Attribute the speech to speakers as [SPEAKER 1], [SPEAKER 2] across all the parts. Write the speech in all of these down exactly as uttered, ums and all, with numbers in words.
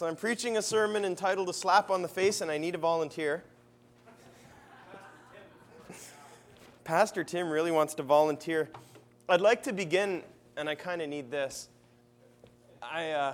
[SPEAKER 1] So I'm preaching a sermon entitled A Slap on the Face, and I need a volunteer. Pastor Tim really wants to volunteer. I'd like to begin, and I kind of need this. I uh,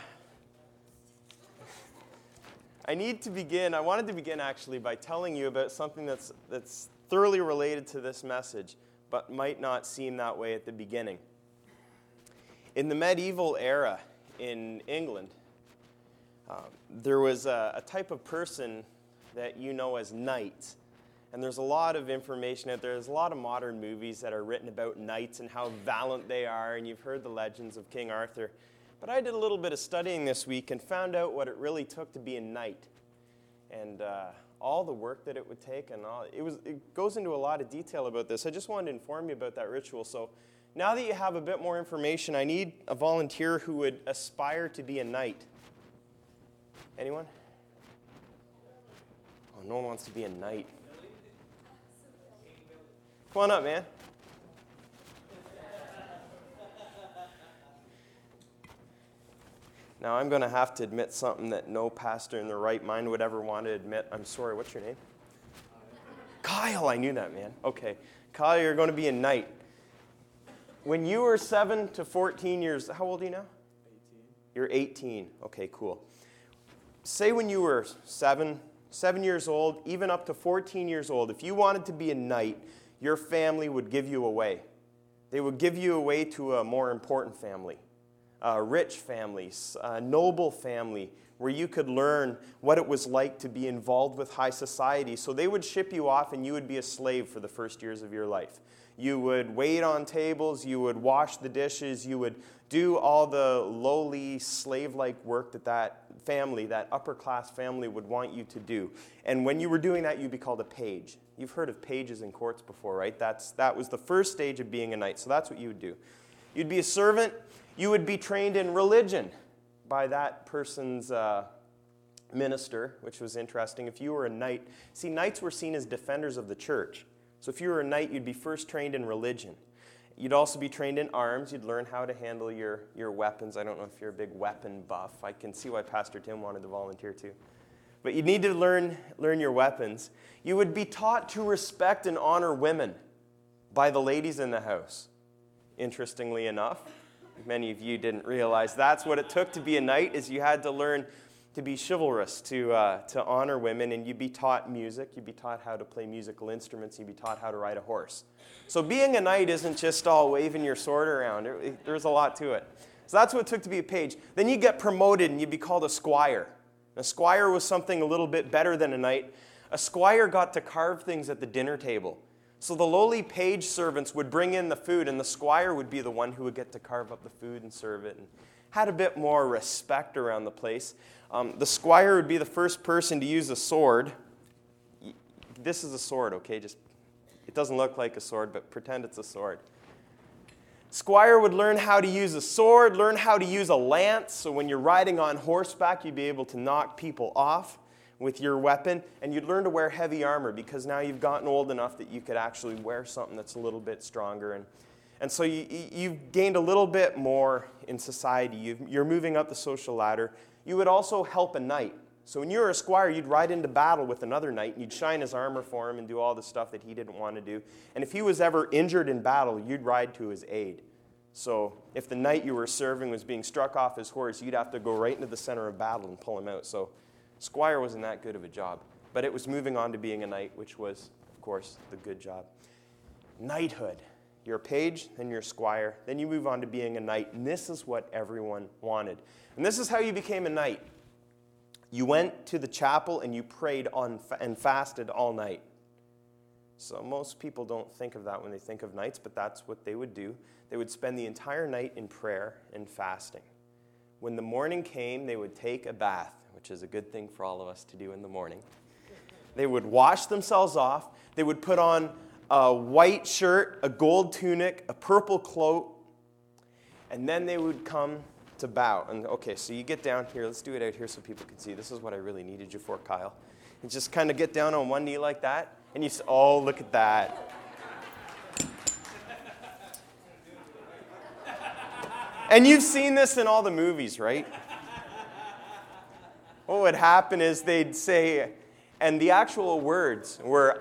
[SPEAKER 1] I need to begin, I wanted to begin actually by telling you about something that's that's thoroughly related to this message, but might not seem that way at the beginning. In the medieval era in England, um, there was a, a type of person that you know as knights. And there's a lot of information out there. There's a lot of modern movies that are written about knights and how valiant they are, and you've heard the legends of King Arthur. But I did a little bit of studying this week and found out what it really took to be a knight, and uh, all the work that it would take, and all it was. It goes into a lot of detail about this. I just wanted to inform you about that ritual. So now that you have a bit more information, I need a volunteer who would aspire to be a knight. Anyone? Oh, no one wants to be a knight. Come on up, man. Now, I'm going to have to admit something that no pastor in their right mind would ever want to admit. I'm sorry, what's your name? Kyle, I knew that, man. Okay. Kyle, you're going to be a knight. When you were seven to fourteen years, how old are you now?
[SPEAKER 2] eighteen.
[SPEAKER 1] You're eighteen. Okay, cool. Say when you were seven, seven years old, even up to fourteen years old, if you wanted to be a knight, your family would give you away. They would give you away to a more important family, a rich family, a noble family, where you could learn what it was like to be involved with high society. So they would ship you off and you would be a slave for the first years of your life. You would wait on tables, you would wash the dishes, you would do all the lowly slave-like work that that family, that upper-class family would want you to do. And when you were doing that, you'd be called a page. You've heard of pages in courts before, right? That's, that was the first stage of being a knight, so that's what you would do. You'd be a servant. You would be trained in religion by that person's uh, minister, which was interesting. If you were a knight, see, knights were seen as defenders of the church. So if you were a knight, you'd be first trained in religion. You'd also be trained in arms. You'd learn how to handle your, your weapons. I don't know if you're a big weapon buff. I can see why Pastor Tim wanted to volunteer too. But you need to learn, learn your weapons. You would be taught to respect and honor women by the ladies in the house. Interestingly enough, many of you didn't realize that's what it took to be a knight, is you had to learn to be chivalrous, to uh, to honor women, and you'd be taught music, you'd be taught how to play musical instruments, you'd be taught how to ride a horse. So being a knight isn't just all waving your sword around. It, it, there's a lot to it. So that's what it took to be a page. Then you get promoted and you'd be called a squire. A squire was something a little bit better than a knight. A squire got to carve things at the dinner table. So the lowly page servants would bring in the food, and the squire would be the one who would get to carve up the food and serve it, and had a bit more respect around the place. Um, the squire would be the first person to use a sword. This is a sword, okay? Just it doesn't look like a sword, but pretend it's a sword. Squire would learn how to use a sword, learn how to use a lance, so when you're riding on horseback, you'd be able to knock people off with your weapon, and you'd learn to wear heavy armor because now you've gotten old enough that you could actually wear something that's a little bit stronger. And, and so you, you've gained a little bit more in society. You've, you're moving up the social ladder. You would also help a knight. So when you were a squire, you'd ride into battle with another knight, and you'd shine his armor for him and do all the stuff that he didn't want to do. And if he was ever injured in battle, you'd ride to his aid. So if the knight you were serving was being struck off his horse, you'd have to go right into the center of battle and pull him out. So squire wasn't that good of a job, but it was moving on to being a knight, which was, of course, the good job. Knighthood. You're a page, then you're a squire, then you move on to being a knight, and this is what everyone wanted. And this is how you became a knight. You went to the chapel and you prayed on and fasted all night. So most people don't think of that when they think of knights, but that's what they would do. They would spend the entire night in prayer and fasting. When the morning came, they would take a bath, which is a good thing for all of us to do in the morning. They would wash themselves off. They would put on a white shirt, a gold tunic, a purple cloak, and then they would come to bow. And okay, so you get down here. Let's do it out here so people can see. This is what I really needed you for, Kyle. You just kind of get down on one knee like that, and you say, oh, look at that. And you've seen this in all the movies, right? what would happen is they'd say, and the actual words were,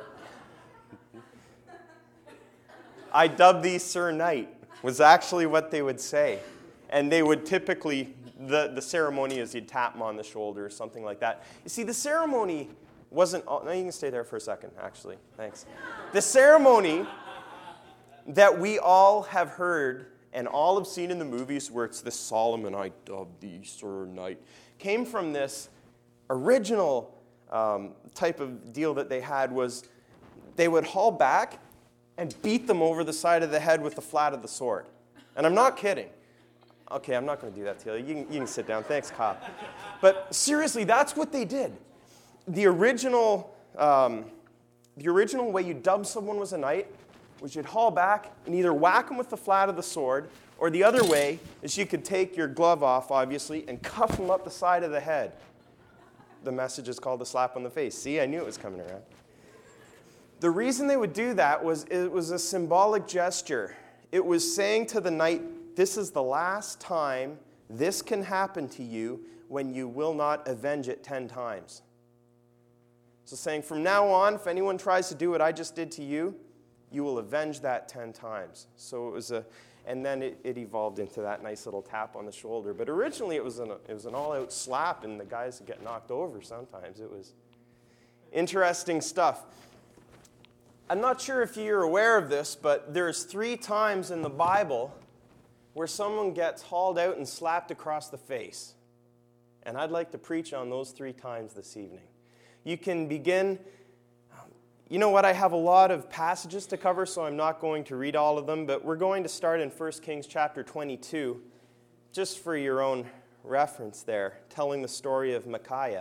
[SPEAKER 1] I dub thee Sir Knight, was actually what they would say. And they would typically, the, the ceremony is you'd tap them on the shoulder or something like that. You see, the ceremony wasn't, oh, no, you can stay there for a second, actually. Thanks. The ceremony that we all have heard and all have seen in the movies where it's this solemn, and I dub thee Sir Knight, came from this original um, type of deal that they had was they would haul back and beat them over the side of the head with the flat of the sword. And I'm not kidding. Okay, I'm not going to do that to you. You can, you can sit down. Thanks, Kyle. But seriously, that's what they did. The original, um, the original way you dubbed someone was a knight was you'd haul back and either whack them with the flat of the sword, or the other way is you could take your glove off, obviously, and cuff them up the side of the head. The message is called a slap on the face. See, I knew it was coming around. The reason they would do that was it was a symbolic gesture. It was saying to the knight, this is the last time this can happen to you when you will not avenge it ten times. So saying, from now on, if anyone tries to do what I just did to you, you will avenge that ten times. So it was a, and then it, it evolved into that nice little tap on the shoulder. But originally it was an, it was an all-out slap, and the guys would get knocked over sometimes. It was interesting stuff. I'm not sure if you're aware of this, but there's three times in the Bible where someone gets hauled out and slapped across the face. And I'd like to preach on those three times this evening. You can begin, you know what, I have a lot of passages to cover, so I'm not going to read all of them, but we're going to start in First Kings chapter twenty-two, just for your own reference there, telling the story of Micaiah.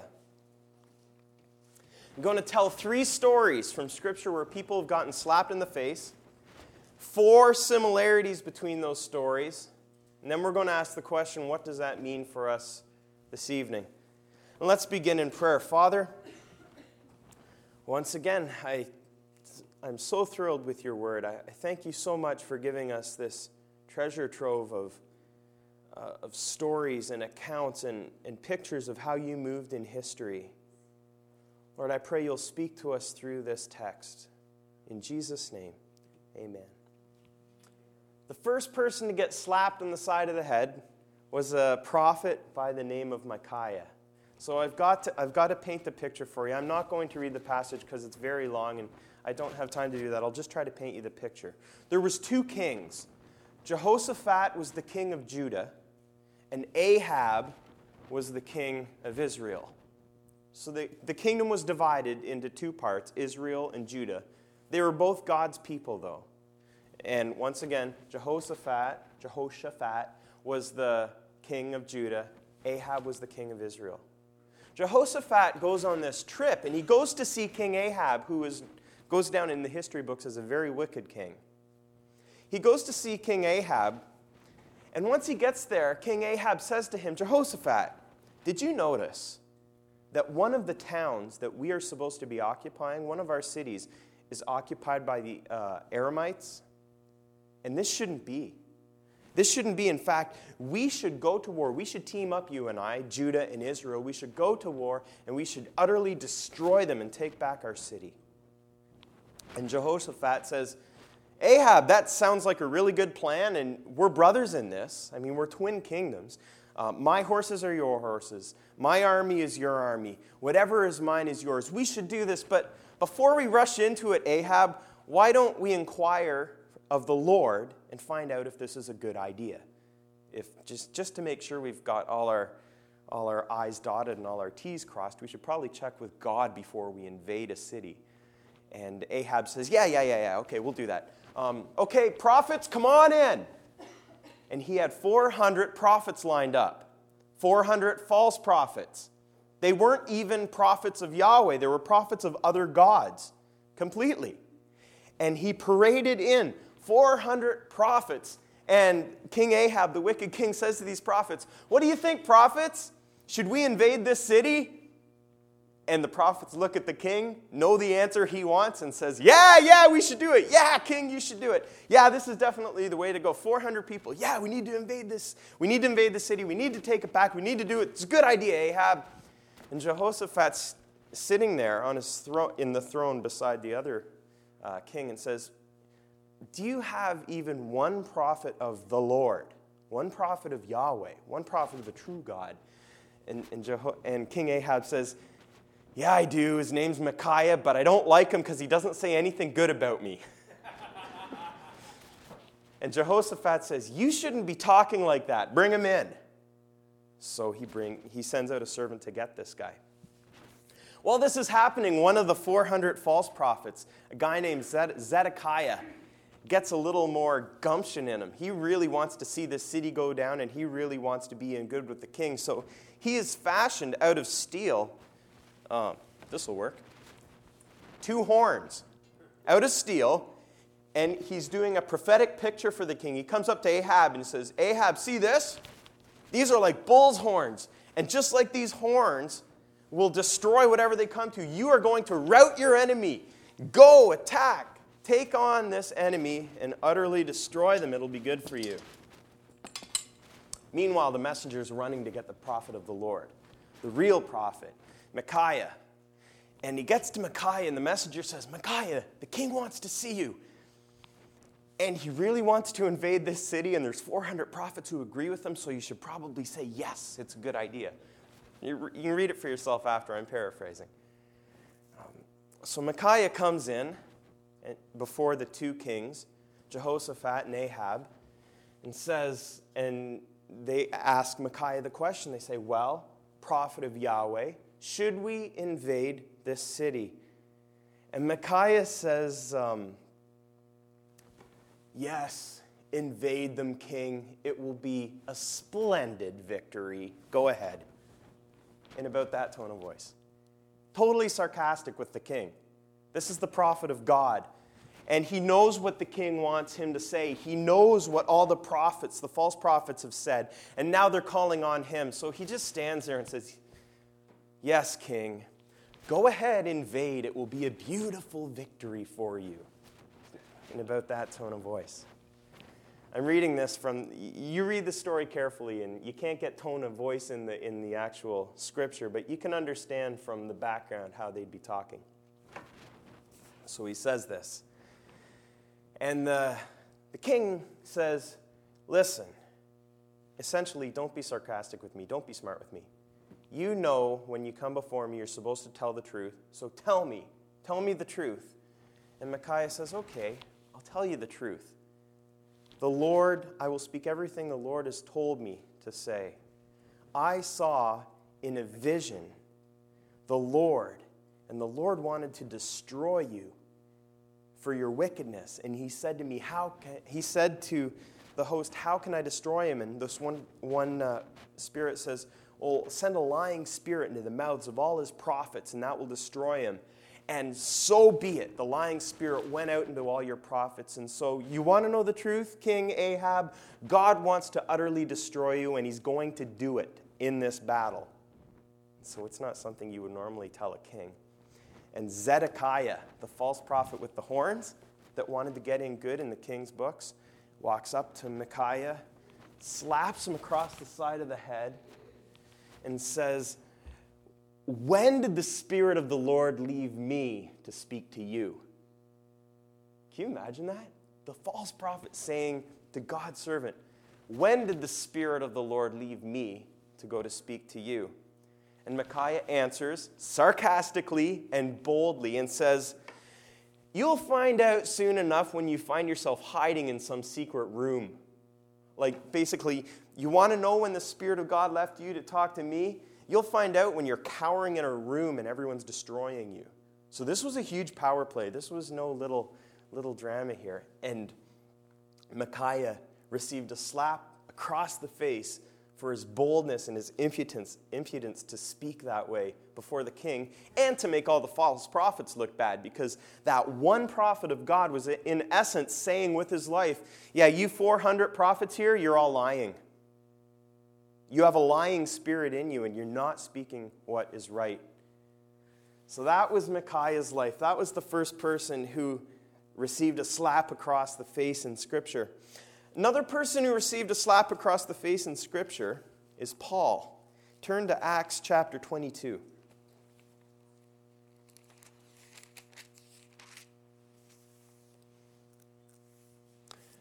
[SPEAKER 1] I'm going to tell three stories from Scripture where people have gotten slapped in the face, four similarities between those stories, and then we're going to ask the question, what does that mean for us this evening? And let's begin in prayer. Father, once again, I, I'm so thrilled with your word. I, I thank you so much for giving us this treasure trove of, uh, of stories and accounts and, and pictures of how you moved in history. Lord, I pray you'll speak to us through this text. In Jesus' name, amen. The first person to get slapped on the side of the head was a prophet by the name of Micaiah. So I've got to, I've got to paint the picture for you. I'm not going to read the passage because it's very long, and I don't have time to do that. I'll just try to paint you the picture. There was two kings. Jehoshaphat was the king of Judah, and Ahab was the king of Israel. So the, the kingdom was divided into two parts, Israel and Judah. They were both God's people, though. And once again, Jehoshaphat, Jehoshaphat was the king of Judah. Ahab was the king of Israel. Jehoshaphat goes on this trip, and he goes to see King Ahab, who is, goes down in the history books as a very wicked king. He goes to see King Ahab, and once he gets there, King Ahab says to him, Jehoshaphat, did you notice that one of the towns that we are supposed to be occupying, one of our cities, is occupied by the uh, Aramites? And this shouldn't be. This shouldn't be. In fact, we should go to war. We should team up, you and I, Judah and Israel. We should go to war, and we should utterly destroy them and take back our city. And Jehoshaphat says, Ahab, that sounds like a really good plan, and we're brothers in this. I mean, we're twin kingdoms. Uh, my horses are your horses. My army is your army. Whatever is mine is yours. We should do this, but before we rush into it, Ahab, why don't we inquire of the Lord and find out if this is a good idea? If just, just to make sure we've got all our, all our I's dotted and all our T's crossed, we should probably check with God before we invade a city. And Ahab says, yeah, yeah, yeah, yeah, okay, we'll do that. Um, okay, prophets, come on in. And he had four hundred prophets lined up, four hundred false prophets. They weren't even prophets of Yahweh. They were prophets of other gods completely. And he paraded in four hundred prophets. And King Ahab, the wicked king, says to these prophets, what do you think, prophets? Should we invade this city? And the prophets look at the king, know the answer he wants, and says, yeah, yeah, we should do it. Yeah, king, you should do it. Yeah, this is definitely the way to go. four hundred people. Yeah, we need to invade this. We need to invade the city. We need to take it back. We need to do it. It's a good idea, Ahab. And Jehoshaphat's sitting there on his throne, in the throne beside the other uh, king, and says, do you have even one prophet of the Lord, one prophet of Yahweh, one prophet of the true God? And, and, Jeho- and King Ahab says, yeah, I do. His name's Micaiah, but I don't like him because he doesn't say anything good about me. And Jehoshaphat says, you shouldn't be talking like that. Bring him in. So he bring he sends out a servant to get this guy. While this is happening, one of the four hundred false prophets, a guy named Zedekiah, gets a little more gumption in him. He really wants to see this city go down, and he really wants to be in good with the king. So he is fashioned out of steel. Um, this will work. Two horns out of steel, and he's doing a prophetic picture for the king. He comes up to Ahab and says, Ahab, see this? These are like bull's horns. And just like these horns will destroy whatever they come to, you are going to rout your enemy. Go, attack. Take on this enemy and utterly destroy them. It'll be good for you. Meanwhile, the messenger is running to get the prophet of the Lord, the real prophet, Micaiah. And he gets to Micaiah, and the messenger says, Micaiah, the king wants to see you. And he really wants to invade this city, and there's four hundred prophets who agree with him, so you should probably say, yes, it's a good idea. You, you can read it for yourself after, I'm paraphrasing. Um, so Micaiah comes in before the two kings, Jehoshaphat and Ahab, and says, and they ask Micaiah the question. They say, well, prophet of Yahweh, should we invade this city? And Micaiah says, um, yes, invade them, king. It will be a splendid victory. Go ahead. In about that tone of voice. Totally sarcastic with the king. This is the prophet of God. And he knows what the king wants him to say. He knows what all the prophets, the false prophets, have said. And now they're calling on him. So he just stands there and says, yes, king, go ahead, invade. It will be a beautiful victory for you. In about that tone of voice. I'm reading this from, you read the story carefully, and you can't get tone of voice in the, in the actual scripture, but you can understand from the background how they'd be talking. So he says this. And the, the king says, listen, essentially, don't be sarcastic with me. Don't be smart with me. You know when you come before me, you're supposed to tell the truth. So tell me. Tell me the truth. And Micaiah says, okay, I'll tell you the truth. The Lord, I will speak everything the Lord has told me to say. I saw in a vision the Lord, and the Lord wanted to destroy you for your wickedness. And he said to me, how can, he said to the host, how can I destroy him? And this one, one uh, spirit says, well, send a lying spirit into the mouths of all his prophets, and that will destroy him. And so be it. The lying spirit went out into all your prophets. And so you want to know the truth, King Ahab? God wants to utterly destroy you, and he's going to do it in this battle. So it's not something you would normally tell a king. And Zedekiah, the false prophet with the horns that wanted to get in good in the king's books, walks up to Micaiah, slaps him across the side of the head, and says, when did the Spirit of the Lord leave me to speak to you? Can you imagine that? The false prophet saying to God's servant, when did the Spirit of the Lord leave me to go to speak to you? And Micaiah answers sarcastically and boldly and says, you'll find out soon enough when you find yourself hiding in some secret room. Like basically, you want to know when the Spirit of God left you to talk to me? You'll find out when you're cowering in a room and everyone's destroying you. So this was a huge power play. This was no little, little drama here. And Micaiah received a slap across the face for his boldness and his impudence, impudence to speak that way before the king and to make all the false prophets look bad, because that one prophet of God was in essence saying with his life, yeah, you four hundred prophets here, you're all lying. You have a lying spirit in you, and you're not speaking what is right. So that was Micaiah's life. That was the first person who received a slap across the face in Scripture. Another person who received a slap across the face in Scripture is Paul. Turn to Acts chapter twenty-two.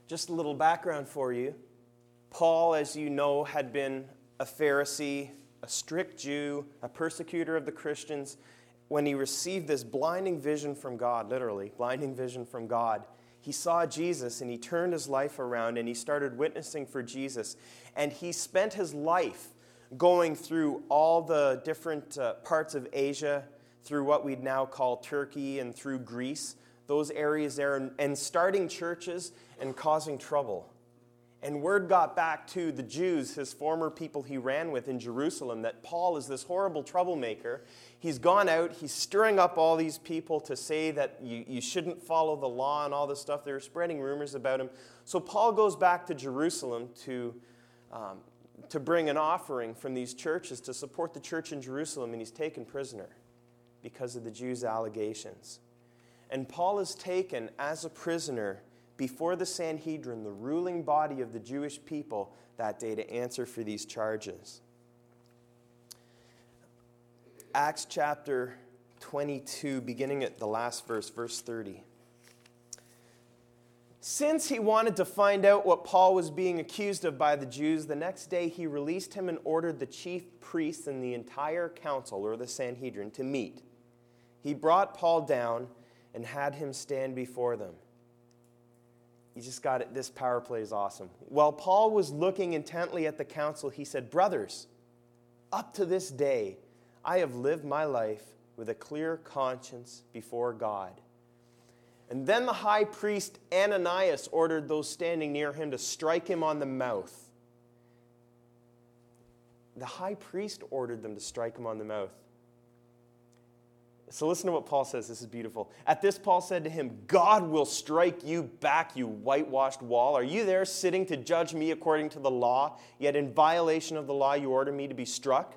[SPEAKER 1] Just a little background for you. Paul, as you know, had been a Pharisee, a strict Jew, a persecutor of the Christians. When he received this blinding vision from God, literally, blinding vision from God, he saw Jesus and he turned his life around and he started witnessing for Jesus. And he spent his life going through all the different uh, parts of Asia, through what we'd now call Turkey and through Greece, those areas there, and, and starting churches and causing trouble. And word got back to the Jews, his former people he ran with in Jerusalem, that Paul is this horrible troublemaker. He's gone out, he's stirring up all these people to say that you, you shouldn't follow the law and all this stuff. They're spreading rumors about him. So Paul goes back to Jerusalem to, um, to bring an offering from these churches to support the church in Jerusalem, and he's taken prisoner because of the Jews' allegations. And Paul is taken as a prisoner before the Sanhedrin, the ruling body of the Jewish people, that day to answer for these charges. Acts chapter twenty-two, beginning at the last verse, verse thirty. Since he wanted to find out what Paul was being accused of by the Jews, the next day he released him and ordered the chief priests and the entire council, or the Sanhedrin, to meet. He brought Paul down and had him stand before them. You just got it. This power play is awesome. While Paul was looking intently at the council, he said, "Brothers, up to this day, I have lived my life with a clear conscience before God." And then the high priest Ananias ordered those standing near him to strike him on the mouth. The high priest ordered them to strike him on the mouth. So listen to what Paul says. This is beautiful. At this, Paul said to him, "God will strike you back, you whitewashed wall. Are you there sitting to judge me according to the law, yet in violation of the law you order me to be struck?"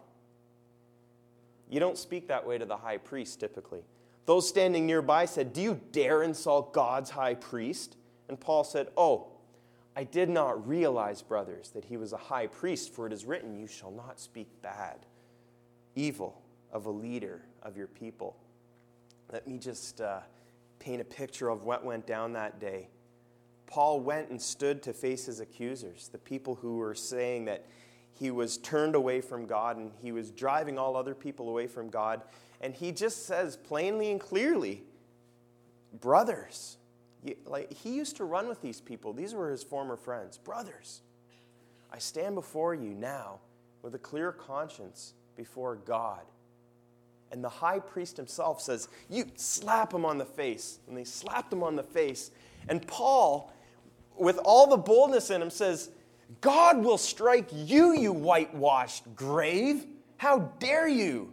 [SPEAKER 1] You don't speak that way to the high priest typically. Those standing nearby said, "Do you dare insult God's high priest?" And Paul said, "Oh, I did not realize, brothers, that he was a high priest, for it is written, 'You shall not speak bad, evil of a leader of your people.'" Let me just uh, paint a picture of what went down that day. Paul went and stood to face his accusers, the people who were saying that he was turned away from God and he was driving all other people away from God. And he just says plainly and clearly, "Brothers," you, like he used to run with these people. These were his former friends. "Brothers, I stand before you now with a clear conscience before God." And the high priest himself says, "You slap him on the face." And they slapped him on the face. And Paul, with all the boldness in him, says, "God will strike you, you whitewashed grave. How dare you?"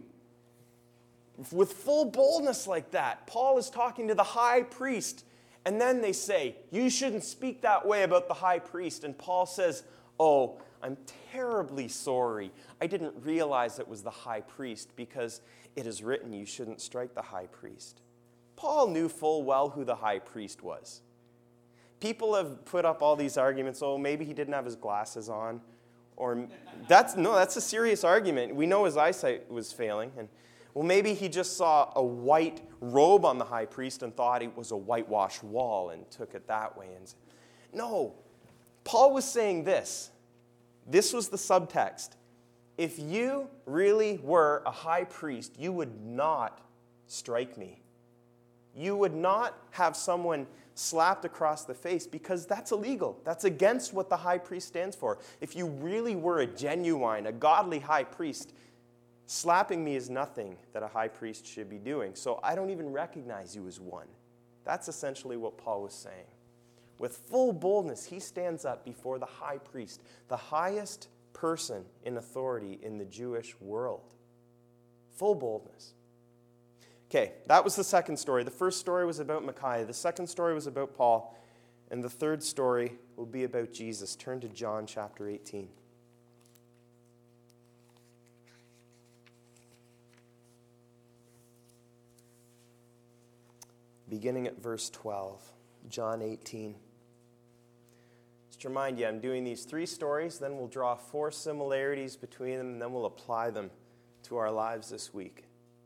[SPEAKER 1] With full boldness like that, Paul is talking to the high priest. And then they say, "You shouldn't speak that way about the high priest." And Paul says, "Oh, I'm terribly sorry. I didn't realize it was the high priest because it is written you shouldn't strike the high priest." Paul knew full well who the high priest was. People have put up all these arguments, "Oh, maybe he didn't have his glasses on." Or that's no, that's a serious argument. We know his eyesight was failing. And well, maybe he just saw a white robe on the high priest and thought it was a whitewashed wall and took it that way. And no, Paul was saying this. This was the subtext. If you really were a high priest, you would not strike me. You would not have someone slapped across the face because that's illegal. That's against what the high priest stands for. If you really were a genuine, a godly high priest, slapping me is nothing that a high priest should be doing. So I don't even recognize you as one. That's essentially what Paul was saying. With full boldness, he stands up before the high priest, the highest person in authority in the Jewish world. Full boldness. Okay, that was the second story. The first story was about Micaiah. The second story was about Paul. And the third story will be about Jesus. Turn to John chapter eighteen. Beginning at verse twelve. John eighteen. Just to remind you, I'm doing these three stories, then we'll draw four similarities between them, and then we'll apply them to our lives this week.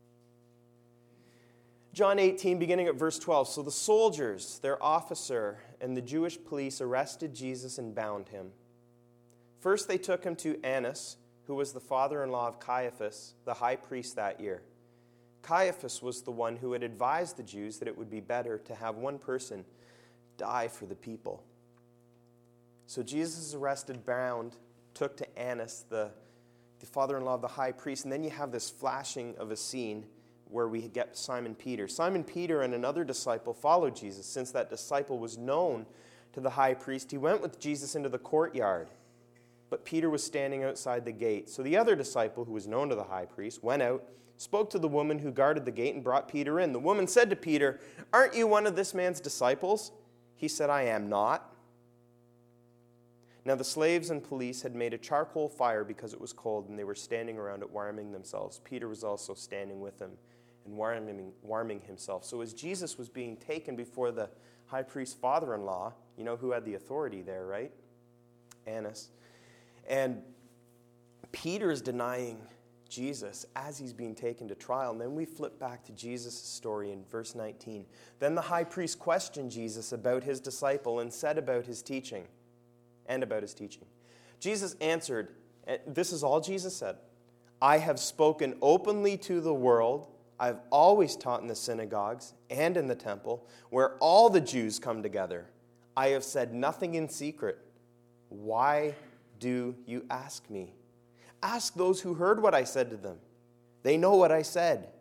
[SPEAKER 1] John eighteen, beginning at verse twelve. So the soldiers, their officer, and the Jewish police arrested Jesus and bound him. First they took him to Annas, who was the father-in-law of Caiaphas, the high priest that year. Caiaphas was the one who had advised the Jews that it would be better to have one person die for the people. So Jesus is arrested, bound, took to Annas, the, the father-in-law of the high priest, and then you have this flashing of a scene where we get Simon Peter. Simon Peter and another disciple followed Jesus. Since that disciple was known to the high priest, he went with Jesus into the courtyard. But Peter was standing outside the gate. So the other disciple, who was known to the high priest, went out, spoke to the woman who guarded the gate, and brought Peter in. The woman said to Peter, "Aren't you one of this man's disciples?" He said, "I am not." Now the slaves and police had made a charcoal fire because it was cold, and they were standing around it warming themselves. Peter was also standing with them and warming, warming himself. So as Jesus was being taken before the high priest's father-in-law, you know who had the authority there, right? Annas. And Peter is denying Jesus as he's being taken to trial. And then we flip back to Jesus' story in verse nineteen. Then the high priest questioned Jesus about his disciple and said about his teaching, and about his teaching. Jesus answered, and this is all Jesus said, "I have spoken openly to the world. I've always taught in the synagogues and in the temple, where all the Jews come together. I have said nothing in secret. Why do you ask me? Ask those who heard what I said to them. They know what I said."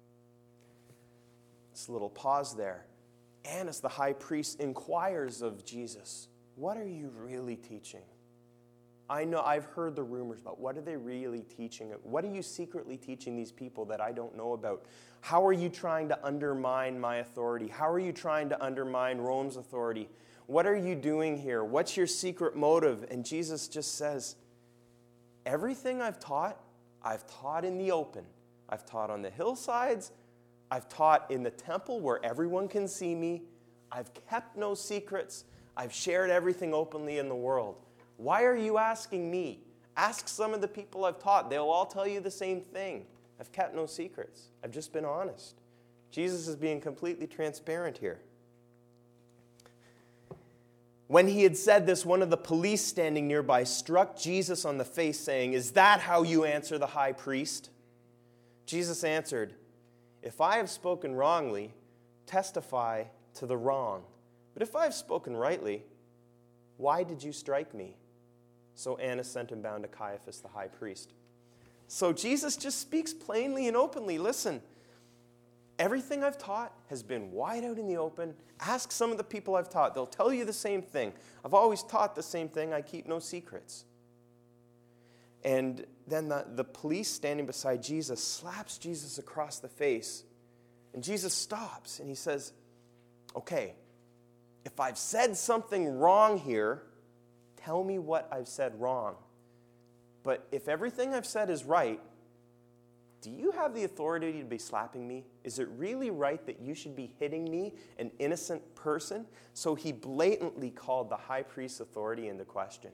[SPEAKER 1] This little pause there. Annas, the high priest, inquires of Jesus, "What are you really teaching? I know I've heard the rumors, but what are they really teaching? What are you secretly teaching these people that I don't know about? How are you trying to undermine my authority? How are you trying to undermine Rome's authority? What are you doing here? What's your secret motive?" And Jesus just says, "Everything I've taught, I've taught in the open. I've taught on the hillsides. I've taught in the temple where everyone can see me. I've kept no secrets. I've shared everything openly in the world. Why are you asking me? Ask some of the people I've taught. They'll all tell you the same thing. I've kept no secrets. I've just been honest." Jesus is being completely transparent here. When he had said this, one of the police standing nearby struck Jesus on the face, saying, "Is that how you answer the high priest?" Jesus answered, "If I have spoken wrongly, testify to the wrong. But if I have spoken rightly, why did you strike me?" So Annas sent him bound to Caiaphas, the high priest. So Jesus just speaks plainly and openly. Listen, everything I've taught has been wide out in the open. Ask some of the people I've taught. They'll tell you the same thing. I've always taught the same thing. I keep no secrets. And then the, the police standing beside Jesus slaps Jesus across the face. And Jesus stops and he says, "Okay, if I've said something wrong here, tell me what I've said wrong. But if everything I've said is right, do you have the authority to be slapping me? Is it really right that you should be hitting me, an innocent person?" So he blatantly called the high priest's authority into question.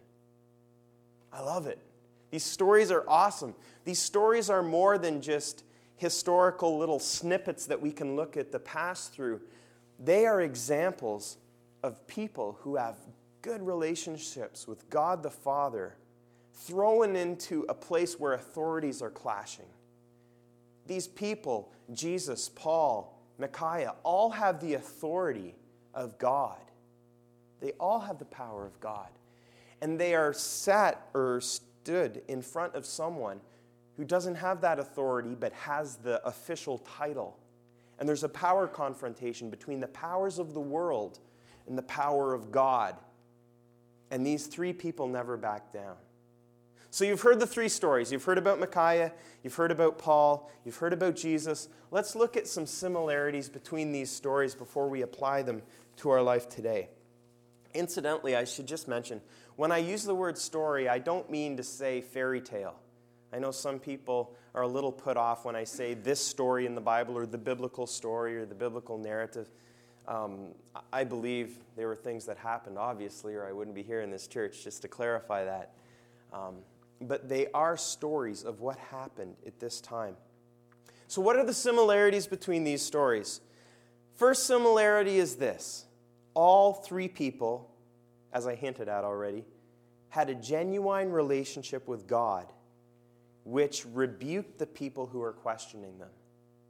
[SPEAKER 1] I love it. These stories are awesome. These stories are more than just historical little snippets that we can look at the past through. They are examples of people who have good relationships with God the Father, thrown into a place where authorities are clashing. These people, Jesus, Paul, Micaiah, all have the authority of God. They all have the power of God. And they are sat or stood in front of someone who doesn't have that authority but has the official title. And there's a power confrontation between the powers of the world and the power of God. And these three people never back down. So you've heard the three stories. You've heard about Micaiah, you've heard about Paul, you've heard about Jesus. Let's look at some similarities between these stories before we apply them to our life today. Incidentally, I should just mention, when I use the word story, I don't mean to say fairy tale. I know some people are a little put off when I say this story in the Bible or the biblical story or the biblical narrative. Um, I believe there were things that happened, obviously, or I wouldn't be here in this church, just to clarify that. Um, but they are stories of what happened at this time. So what are the similarities between these stories? First similarity is this. all three people, as I hinted at already, had a genuine relationship with God, which rebuked the people who were questioning them.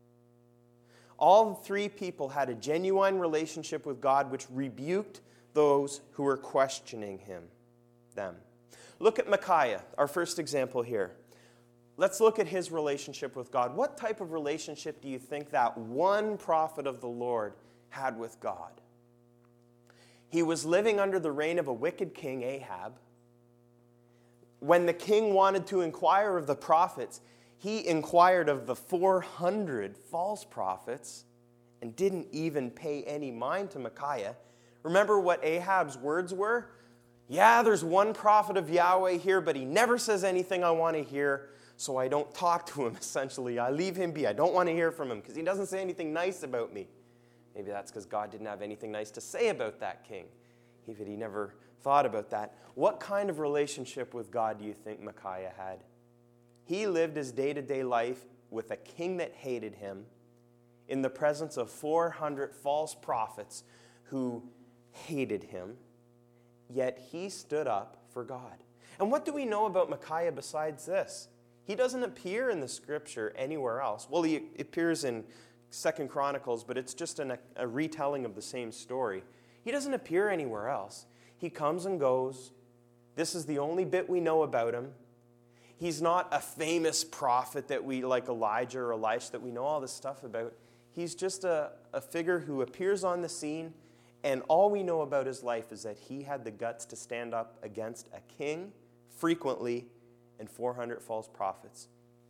[SPEAKER 1] All three people had a genuine relationship with God, which rebuked those who were questioning him, them. Look at Micaiah, our first example here. Let's look at his relationship with God. What type of relationship do you think that one prophet of the Lord had with God? He was living under the reign of a wicked king, Ahab. When the king wanted to inquire of the prophets, he inquired of the four hundred false prophets and didn't even pay any mind to Micaiah. Remember what Ahab's words were? Yeah, there's one prophet of Yahweh here, but he never says anything I want to hear, so I don't talk to him, essentially. I leave him be. I don't want to hear from him because he doesn't say anything nice about me. Maybe that's because God didn't have anything nice to say about that king. Even he never thought about that. What kind of relationship with God do you think Micaiah had? He lived his day-to-day life with a king that hated him in the presence of four hundred false prophets who hated him, yet he stood up for God. And what do we know about Micaiah besides this? He doesn't appear in the scripture anywhere else. Well, he appears in Second Chronicles, but it's just an, a retelling of the same story. He doesn't appear anywhere else. He comes and goes. This is the only bit we know about him. He's not a famous prophet that we, like Elijah or Elisha, that we know all this stuff about. He's just a, a figure who appears on the scene, and all we know about his life is that he had the guts to stand up against a king frequently and four hundred false prophets.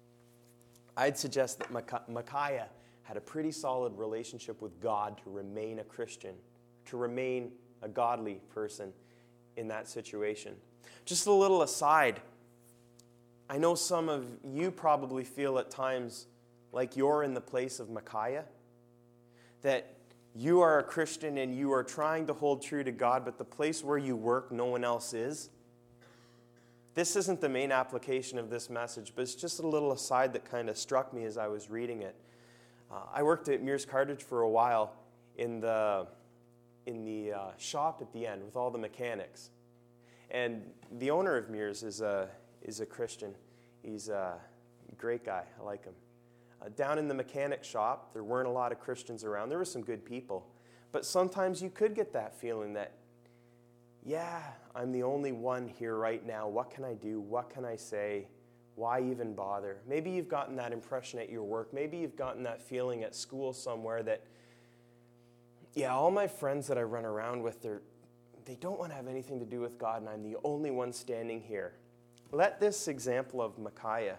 [SPEAKER 1] I'd suggest that Micaiah had a pretty solid relationship with God to remain a Christian, to remain a godly person in that situation. Just a little aside, I know some of you probably feel at times like you're in the place of Micaiah, that you are a Christian and you are trying to hold true to God, but the place where you work, no one else is. This isn't the main application of this message, but it's just a little aside that kind of struck me as I was reading it. Uh, I worked at Mears Cartridge for a while in the, in the uh, shop at the end with all the mechanics. And the owner of Mears is a, is a Christian. He's a great guy. I like him. Uh, down in the mechanic shop, there weren't a lot of Christians around. There were some good people. But sometimes you could get that feeling that, yeah, I'm the only one here right now. What can I do? What can I say? Why even bother? Maybe you've gotten that impression at your work. Maybe you've gotten that feeling at school somewhere that, yeah, all my friends that I run around with, they're, they don't want to have anything to do with God, and I'm the only one standing here. Let this example of Micaiah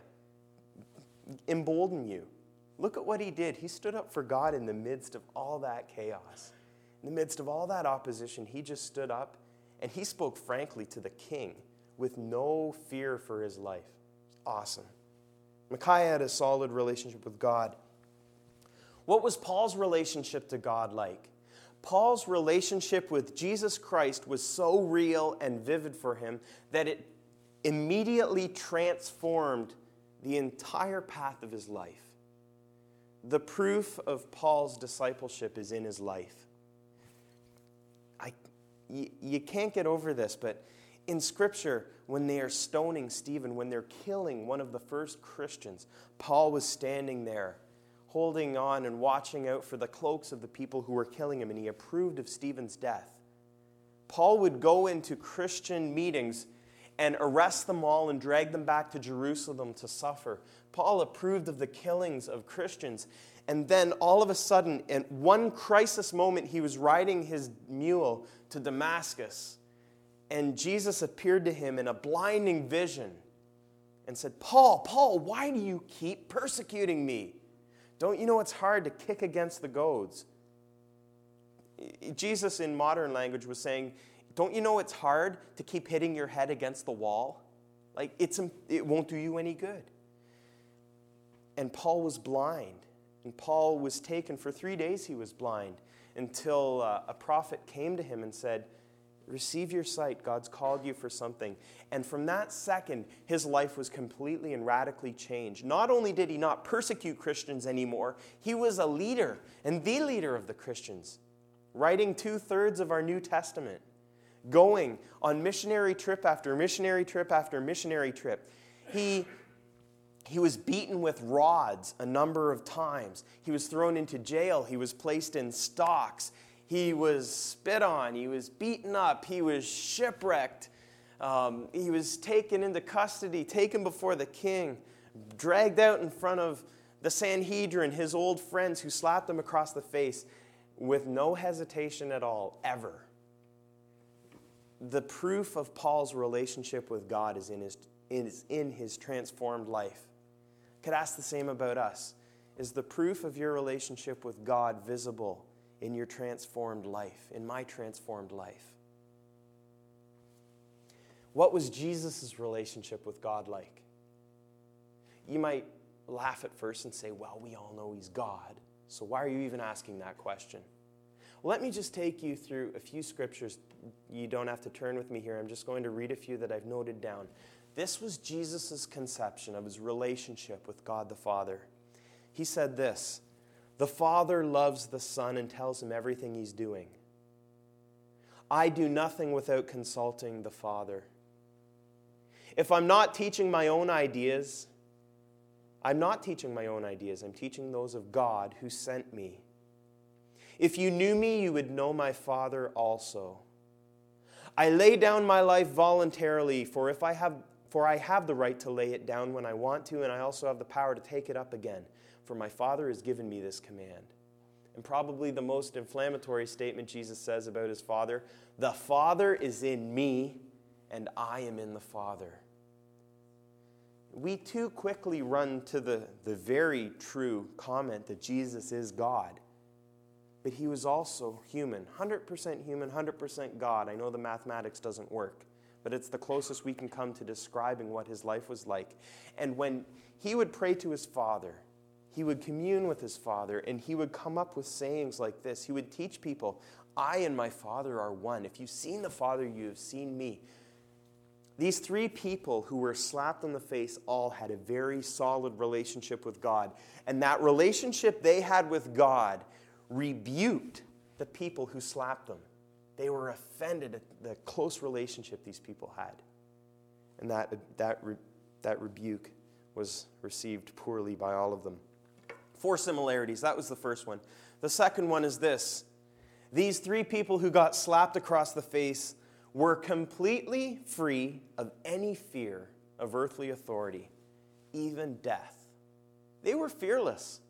[SPEAKER 1] embolden you. Look at what he did. He stood up for God in the midst of all that chaos. In the midst of all that opposition, he just stood up and he spoke frankly to the king with no fear for his life. Awesome. Micaiah had a solid relationship with God. What was Paul's relationship to God like? Paul's relationship with Jesus Christ was so real and vivid for him that it immediately transformed the entire path of his life. The proof of Paul's discipleship is in his life. I, you, you can't get over this, but in Scripture, when they are stoning Stephen, when they're killing one of the first Christians, Paul was standing there, holding on and watching out for the cloaks of the people who were killing him, and he approved of Stephen's death. Paul would go into Christian meetings and arrest them all and drag them back to Jerusalem to suffer. Paul approved of the killings of Christians. And then all of a sudden, in one crisis moment, he was riding his mule to Damascus. And Jesus appeared to him in a blinding vision and said, Paul, Paul, why do you keep persecuting me? Don't you know it's hard to kick against the goads? Jesus, in modern language, was saying, don't you know it's hard to keep hitting your head against the wall? Like, it's, it won't do you any good. And Paul was blind. And Paul was taken for three days, he was blind, until uh, a prophet came to him and said, receive your sight, God's called you for something. And from that second, his life was completely and radically changed. Not only did he not persecute Christians anymore, he was a leader, and the leader of the Christians, writing two-thirds of our New Testament, going on missionary trip after missionary trip after missionary trip. He, he was beaten with rods a number of times. He was thrown into jail. He was placed in stocks. He was spit on. He was beaten up. He was shipwrecked. Um, he was taken into custody, taken before the king, dragged out in front of the Sanhedrin, his old friends who slapped him across the face with no hesitation at all, ever. The proof of Paul's relationship with God is in his, is in his transformed life. I could ask the same about us. Is the proof of your relationship with God visible in your transformed life, in my transformed life? What was Jesus' relationship with God like? You might laugh at first and say, well, we all know he's God, so why are you even asking that question? Well, let me just take you through a few scriptures. You don't have to turn with me here. I'm just going to read a few that I've noted down. This was Jesus' conception of his relationship with God the Father. He said this, "The Father loves the Son and tells him everything he's doing. I do nothing without consulting the Father. If I'm not teaching my own ideas, I'm not teaching my own ideas. I'm teaching those of God who sent me. If you knew me, you would know my Father also. I lay down my life voluntarily, for if I have for I have the right to lay it down when I want to, and I also have the power to take it up again, for my Father has given me this command." And probably the most inflammatory statement Jesus says about his Father, "The Father is in me, and I am in the Father." We too quickly run to the, the very true comment that Jesus is God. But he was also human, one hundred percent human, one hundred percent God. I know the mathematics doesn't work, but it's the closest we can come to describing what his life was like. And when he would pray to his Father, he would commune with his Father, and he would come up with sayings like this. He would teach people, "I and my Father are one. If you've seen the Father, you have seen me." These three people who were slapped in the face all had a very solid relationship with God. And that relationship they had with God rebuked the people who slapped them. They were offended at the close relationship these people had. And that, that, that rebuke was received poorly by all of them. Four similarities. That was the first one. The second one is this. These three people who got slapped across the face were completely free of any fear of earthly authority, even death. They were fearless.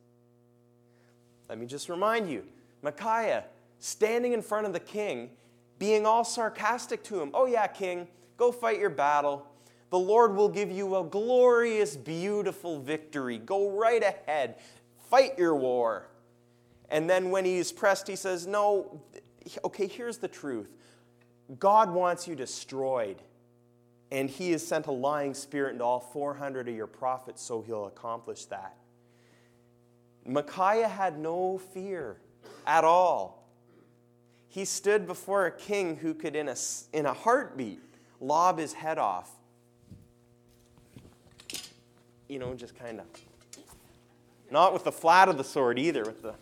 [SPEAKER 1] Let me just remind you, Micaiah standing in front of the king, being all sarcastic to him. "Oh yeah, king, go fight your battle. The Lord will give you a glorious, beautiful victory. Go right ahead. Fight your war." And then when he's pressed, he says, "No, okay, here's the truth. God wants you destroyed, and he has sent a lying spirit into all four hundred of your prophets, so he'll accomplish that." Micaiah had no fear at all. He stood before a king who could, in a, in a heartbeat, lob his head off. You know, just kind of. Not with the flat of the sword either, with the.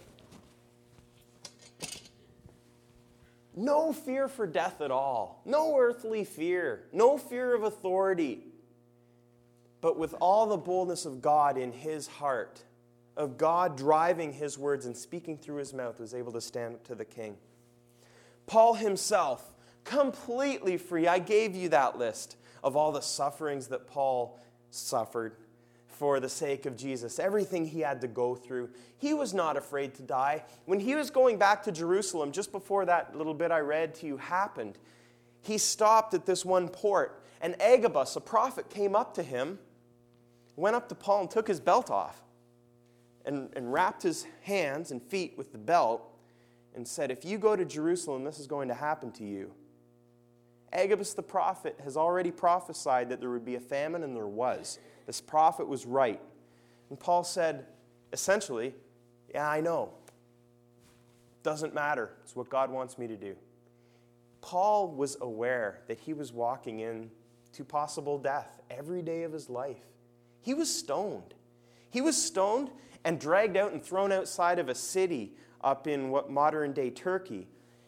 [SPEAKER 1] No fear for death at all. No earthly fear. No fear of authority. But with all the boldness of God in his heart, of God driving his words and speaking through his mouth, was able to stand up to the king. Paul himself, completely free. I gave you that list of all the sufferings that Paul suffered for the sake of Jesus, everything he had to go through. He was not afraid to die. When he was going back to Jerusalem, just before that little bit I read to you happened, he stopped at this one port, and Agabus, a prophet, came up to him, went up to Paul and took his belt off, and, and wrapped his hands and feet with the belt, and said, "If you go to Jerusalem, this is going to happen to you." Agabus the prophet has already prophesied that there would be a famine, and there was. This prophet was right. And Paul said, essentially, "Yeah, I know. Doesn't matter. It's what God wants me to do." Paul was aware that he was walking into possible death every day of his life. He was stoned. He was stoned and dragged out and thrown outside of a city up in what modern-day Turkey.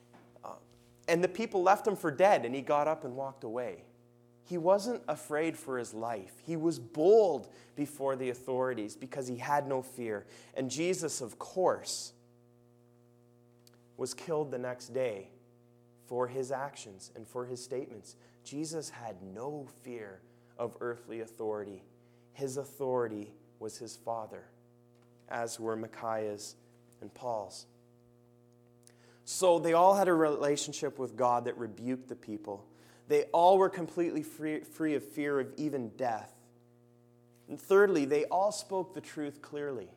[SPEAKER 1] And the people left him for dead, and he got up and walked away. He wasn't afraid for his life. He was bold before the authorities because he had no fear. And Jesus, of course, was killed the next day for his actions and for his statements. Jesus had no fear of earthly authority. His authority was his Father, as were Micaiah's and Paul's. So they all had a relationship with God that rebuked the people. They all were completely free, free of fear of even death. And thirdly, they all spoke the truth clearly.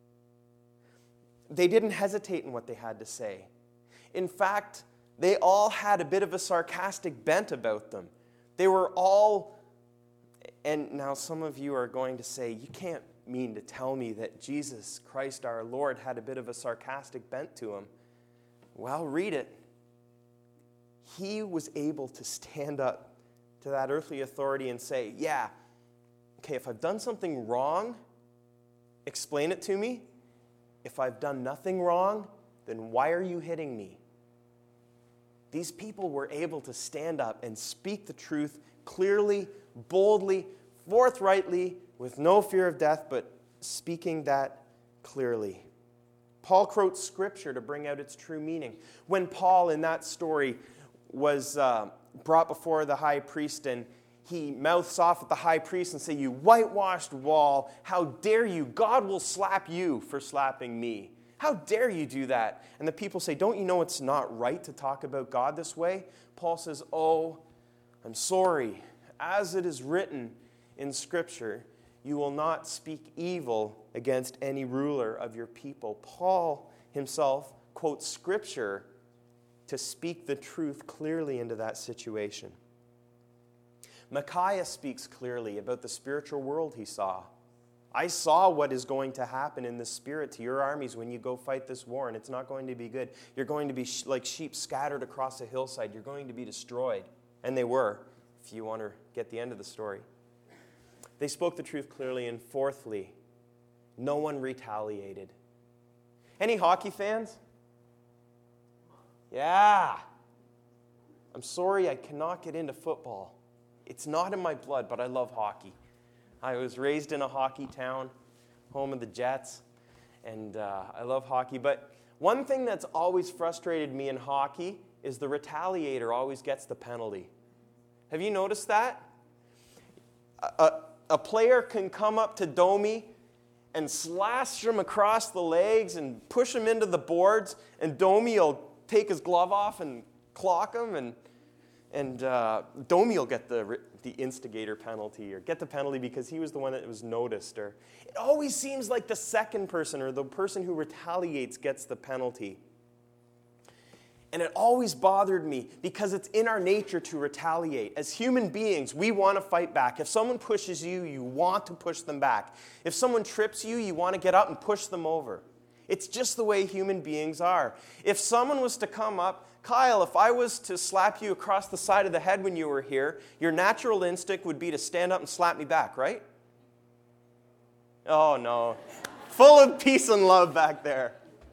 [SPEAKER 1] They didn't hesitate in what they had to say. In fact, they all had a bit of a sarcastic bent about them. They were all, and now some of you are going to say, you can't mean to tell me that Jesus Christ our Lord had a bit of a sarcastic bent to him. Well, read it. He was able to stand up to that earthly authority and say, yeah, okay, if I've done something wrong, explain it to me. If I've done nothing wrong, then why are you hitting me? These people were able to stand up and speak the truth clearly, boldly, forthrightly, with no fear of death, but speaking that clearly. Paul quotes Scripture to bring out its true meaning. When Paul, in that story, was uh, brought before the high priest, and he mouths off at the high priest and say, you whitewashed wall, how dare you? God will slap you for slapping me. How dare you do that? And the people say, don't you know it's not right to talk about God this way? Paul says, oh, I'm sorry. As it is written in Scripture, you will not speak evil against any ruler of your people. Paul himself quotes Scripture to speak the truth clearly into that situation. Micaiah speaks clearly about the spiritual world he saw. I saw what is going to happen in the spirit to your armies when you go fight this war, and it's not going to be good. You're going to be sh- like sheep scattered across a hillside. You're going to be destroyed. And they were, if you want to get the end of the story. They spoke the truth clearly, and fourthly, no one retaliated. Any hockey fans? Yeah. I'm sorry I cannot get into football. It's not in my blood, but I love hockey. I was raised in a hockey town, home of the Jets, and uh, I love hockey. But one thing that's always frustrated me in hockey is the retaliator always gets the penalty. Have you noticed that? A, a, a player can come up to Domi and slash him across the legs and push him into the boards, and Domi will take his glove off and clock him, and and uh, Domi will get the the instigator penalty or get the penalty because he was the one that was noticed. Or it always seems like the second person or the person who retaliates gets the penalty. And it always bothered me because it's in our nature to retaliate. As human beings, we want to fight back. If someone pushes you, you want to push them back. If someone trips you, you want to get up and push them over. It's just the way human beings are. If someone was to come up, Kyle, if I was to slap you across the side of the head when you were here, your natural instinct would be to stand up and slap me back, right? Oh, no. Full of peace and love back there.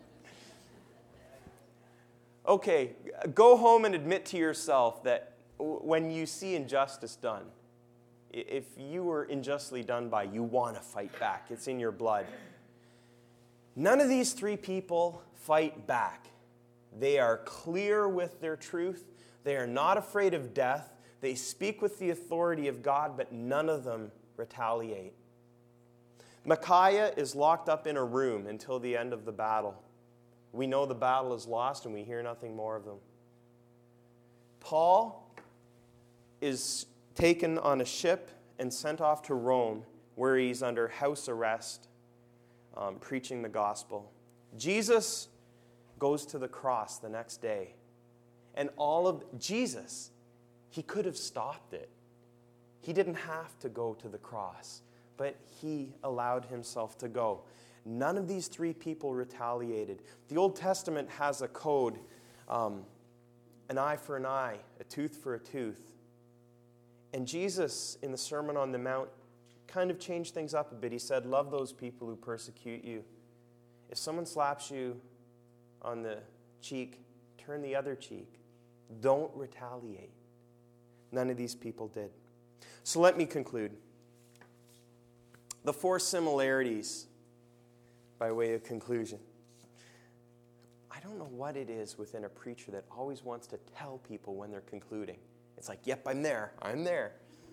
[SPEAKER 1] Okay, go home and admit to yourself that when you see injustice done, if you were unjustly done by, you want to fight back. It's in your blood. None of these three people fight back. They are clear with their truth. They are not afraid of death. They speak with the authority of God, but none of them retaliate. Micaiah is locked up in a room until the end of the battle. We know the battle is lost and we hear nothing more of them. Paul is taken on a ship and sent off to Rome, where he's under house arrest, um, preaching the gospel. Jesus goes to the cross the next day. And all of Jesus, he could have stopped it. He didn't have to go to the cross, but he allowed himself to go. None of these three people retaliated. The Old Testament has a code, um, an eye for an eye, a tooth for a tooth. And Jesus, in the Sermon on the Mount, kind of changed things up a bit. He said, love those people who persecute you. If someone slaps you on the cheek, turn the other cheek. Don't retaliate. None of these people did. So let me conclude. The four similarities, by way of conclusion. I don't know what it is within a preacher that always wants to tell people when they're concluding. It's like, yep, I'm there. I'm there.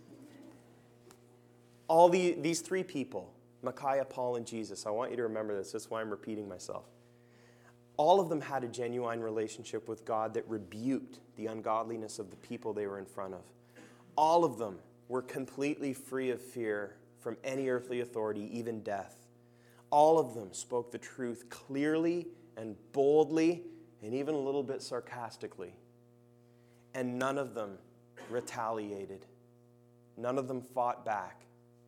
[SPEAKER 1] All the, these three people, Micaiah, Paul, and Jesus, I want you to remember this. That's why I'm repeating myself. All of them had a genuine relationship with God that rebuked the ungodliness of the people they were in front of. All of them were completely free of fear from any earthly authority, even death. All of them spoke the truth clearly and boldly and even a little bit sarcastically. And none of them retaliated. None of them fought back.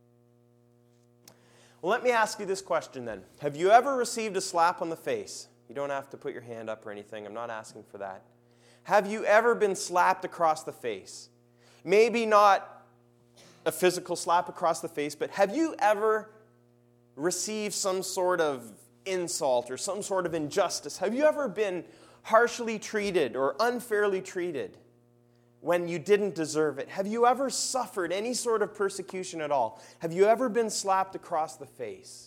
[SPEAKER 1] Well, let me ask you this question then. Have you ever received a slap on the face? You don't have to put your hand up or anything. I'm not asking for that. Have you ever been slapped across the face? Maybe not a physical slap across the face, but have you ever received some sort of insult or some sort of injustice? Have you ever been harshly treated or unfairly treated when you didn't deserve it? Have you ever suffered any sort of persecution at all? Have you ever been slapped across the face?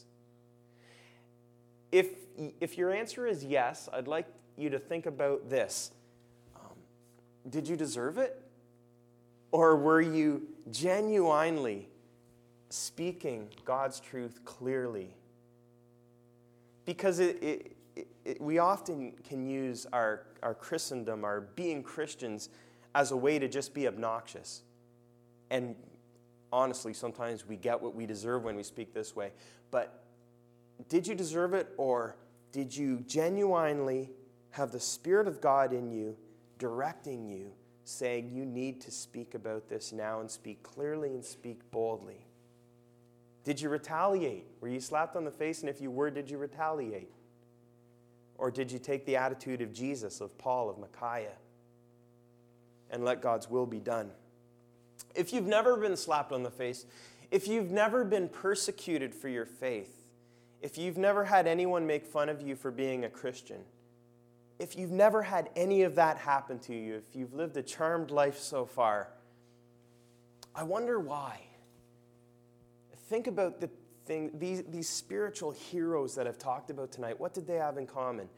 [SPEAKER 1] If, if your answer is yes, I'd like you to think about this. Um, did you deserve it? Or were you genuinely speaking God's truth clearly? Because it, it, it, it, we often can use our, our Christendom, our being Christians, as a way to just be obnoxious. And honestly, sometimes we get what we deserve when we speak this way. But did you deserve it, or did you genuinely have the Spirit of God in you directing you, saying you need to speak about this now and speak clearly and speak boldly? Did you retaliate? Were you slapped on the face? And if you were, did you retaliate? Or did you take the attitude of Jesus, of Paul, of Micaiah, and let God's will be done? If you've never been slapped on the face, if you've never been persecuted for your faith, if you've never had anyone make fun of you for being a Christian, if you've never had any of that happen to you, if you've lived a charmed life so far, I wonder why. Think about the thing, these, these spiritual heroes that I've talked about tonight. What did they have in common?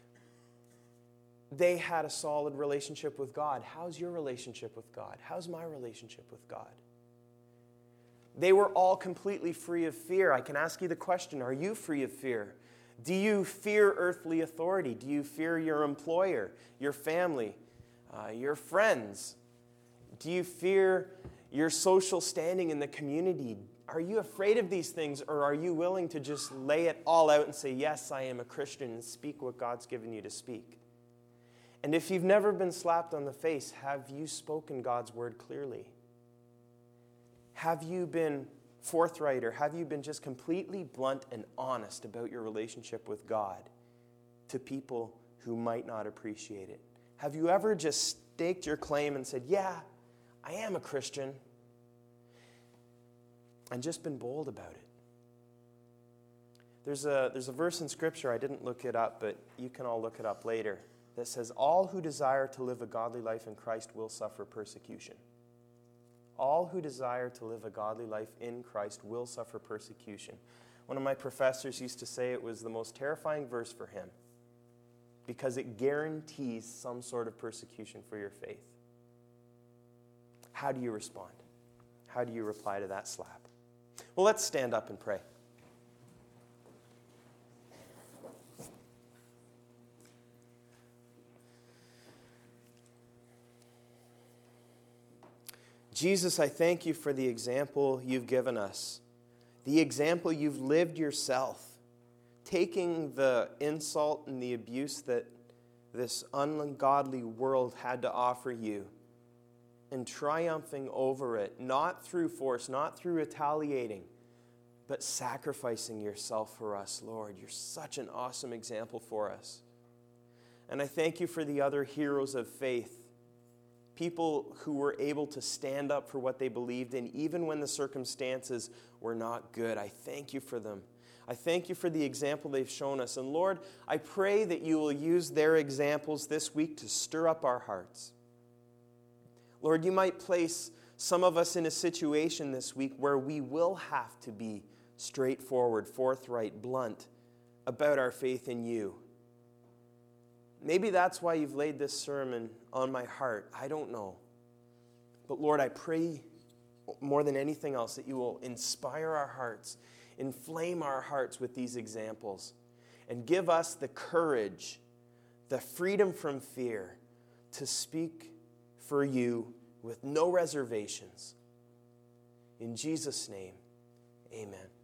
[SPEAKER 1] They had a solid relationship with God. How's your relationship with God? How's my relationship with God? They were all completely free of fear. I can ask you the question, are you free of fear? Do you fear earthly authority? Do you fear your employer, your family, uh, your friends? Do you fear your social standing in the community? Are you afraid of these things, or are you willing to just lay it all out and say, yes, I am a Christian, and speak what God's given you to speak? And if you've never been slapped on the face, have you spoken God's word clearly? Have you been forthright, or have you been just completely blunt and honest about your relationship with God to people who might not appreciate it? Have you ever just staked your claim and said, yeah, I am a Christian, and just been bold about it? There's a, there's a verse in Scripture, I didn't look it up, but you can all look it up later, that says, all who desire to live a godly life in Christ will suffer persecution. All who desire to live a godly life in Christ will suffer persecution. One of my professors used to say it was the most terrifying verse for him because it guarantees some sort of persecution for your faith. How do you respond? How do you reply to that slap? Well, let's stand up and pray. Jesus, I thank you for the example you've given us, the example you've lived yourself, taking the insult and the abuse that this ungodly world had to offer you and triumphing over it, not through force, not through retaliating, but sacrificing yourself for us, Lord. You're such an awesome example for us. And I thank you for the other heroes of faith, people who were able to stand up for what they believed in, even when the circumstances were not good. I thank you for them. I thank you for the example they've shown us. And Lord, I pray that you will use their examples this week to stir up our hearts. Lord, you might place some of us in a situation this week where we will have to be straightforward, forthright, blunt about our faith in you. Maybe that's why you've laid this sermon on my heart. I don't know. But Lord, I pray more than anything else that you will inspire our hearts, inflame our hearts with these examples, and give us the courage, the freedom from fear to speak for you with no reservations. In Jesus' name, amen.